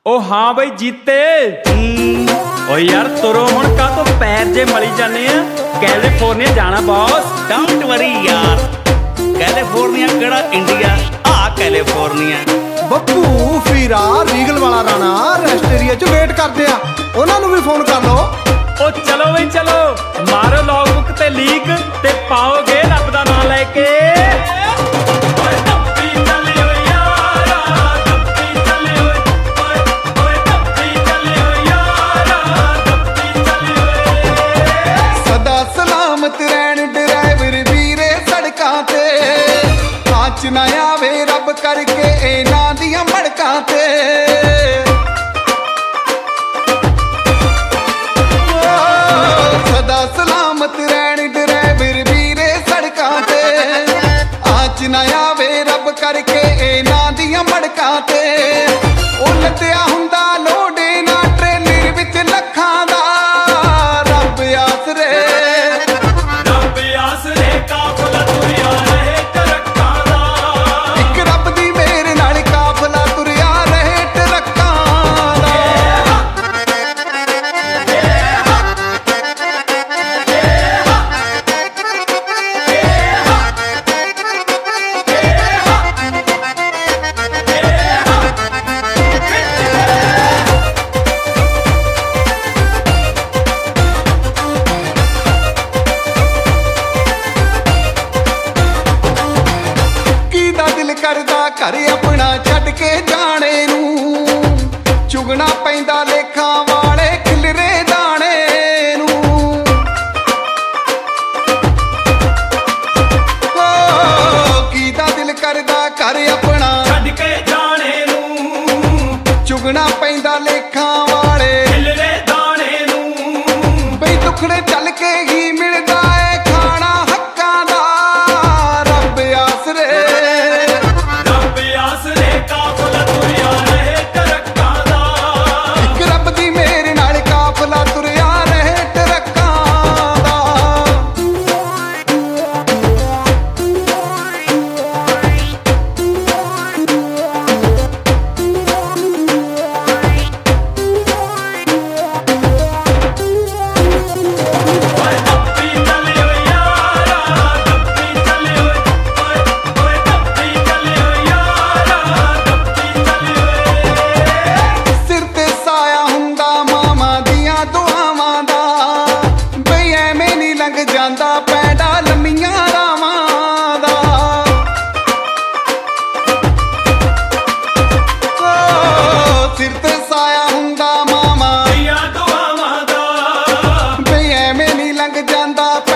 ओ हाँ बई जीते। ओ यार तुरो हुण का तो पैर जे मली जाने कैलिफोर्निया जाना बॉस। डोंट वरी यार, कैलिफोर्निया केड़ा इंडिया, आ कैलिफोर्निया। ਬੱਬੂ ਫੀਰਾ ਰੀਗਲ ਵਾਲਾ ਰਾਣਾ ਰੈਸਟ ਏਰੀਆ 'ਚ ਵੇਟ ਕਰਦੇ ਆ, ਉਹਨਾਂ ਨੂੰ ਵੀ ਫੋਨ ਕਰ ਲਓ। ओ चलो बई चलो, मारो लॉगबुक ते लीक ते पाओगे रब दा नाम लेके। ਸਦਾ ਸਲਾਮਤ ਰਹਿਣ ਡਰਾਈਵਰ ਵੀਰੇ ਸੜਕਾਂ ਤੇ, ਆਚ ਨਾ ਆਵੇ ਰੱਬ ਕਰਕੇ ਇਹਨਾਂ ਦੀਆਂ ਮੜਕਾਂ ਤੇ। ਸਦਾ ਸਲਾਮਤ ਰਹਿਣ ਡਰਾਈਵਰ ਵੀਰੇ ਸੜਕਾਂ ਤੇ, ਆਚ ਨਾ ਆਵੇ ਰੱਬ ਕਰਕੇ ਇਹਨਾਂ ਦੀਆਂ ਮੜਕਾਂ ਤੇ। ਉਹ ਲੱਦਿਆ ਹੁੰਦਾ ਲੋਡੇ ਨਾ ਟ੍ਰੇਲਰ ਵਿੱਚ ਲੱਖਾਂ ਦਾ, ਰੱਬ ਆਸਰੇ रब आसरे काफला तुरिया रहे टरक्कां दा। ਇੱਕ ਰੱਬ ਦੀ ਮਿਹਰ ਨਾਲ ਕਾਫਲਾ ਤੁਰਿਆ ਰਹੇ ਟਰੱਕਾਂ ਦਾ। ਕਿਹਦਾ ਦਿਲ ਕਰਦਾ ਘਰ ਆਪਣਾ ਛੱਡ ਕੇ ਜਾਣੇ ਨੂੰ, ਚੁਗਣਾ ਪੈਂਦਾ ਲੇਖਾਂ ਵਾਲੇ ਖਿਲਰੇ ਦਾਣੇ ਨੂੰ। ਕਿਹਦਾ ਦਿਲ ਕਰਦਾ ਘਰ ਆਪਣਾ ਛੱਡ ਕੇ ਜਾਣੇ ਨੂੰ, ਚੁਗਣਾ ਪੈਂਦਾ ਲੇਖਾਂ ਵਾਲੇ ਹਿੱਲਰੇ ਦਾਣੇ ਨੂੰ। ਬਈ ਦੁੱਖੜੇ ਚੱਲ ਕੇ ਹੀ ਮਿਲਦਾ ਏ ਖਾਣਾ ਹੱਕਾਂ ਦਾ, ਰੱਬ ਆਸਰੇ रब आसरे काफला तुरिया रहे टरक्कां दा। ਇੱਕ ਰੱਬ ਦੀ ਮਿਹਰ ਨਾਲ ਕਾਫਲਾ ਤੁਰਿਆ ਰਹੇ ਟਰੱਕਾਂ ਦਾ। ओए धप्पी चले ओ यारा, धप्पी चले ओए धप्पी चले ओ यारा, धप्पी चले ओए। ਸਿਰ ਤੇ ਸਾਇਆ ਹੁੰਦਾ ਮਾਵਾਂ ਦੀਆਂ ਦੁਆਵਾਂ ਦਾ, ਬਈ ਐਵੇਂ ਨਹੀਂ ਲੰਘ ਜਾਂਦਾ ਪੈਂਡਾ ਲੰਮੀਆਂ ਰਾਵਾਂ ਦਾ। ਸਿਰ ਤੇ ਸਾਇਆ ਹੁੰਦਾ ਮਾਵਾਂ, ਦੀਆਂ ਦੁਆਵਾਂ ਦਾ, ਬਈ ਐਵੇਂ ਨਹੀਂ ਲੰਘ ਜਾਂਦਾ